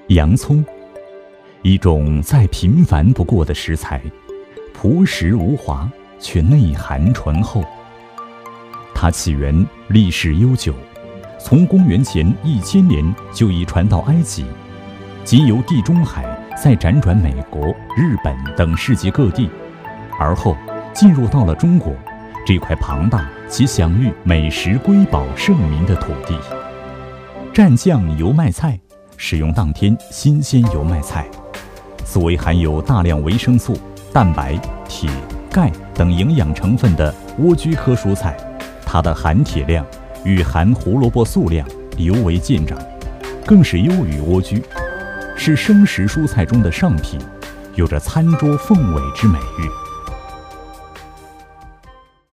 洋葱，一种再平凡不过的食材，朴实无华，却内涵醇厚。它起源历史悠久，从公元前1000年就已传到埃及，即由地中海再辗转美国、日本等世界各地，而后进入到了中国这块庞大且享誉美食瑰宝盛名的土地。蘸酱油麦菜使用当天新鲜油麦菜，作为含有大量维生素、蛋白、铁、钙等营养成分的莴苣科蔬菜，它的含铁量与含胡萝卜素量尤为见长，更是优于莴苣，是生食蔬菜中的上品，有着餐桌凤尾之美誉。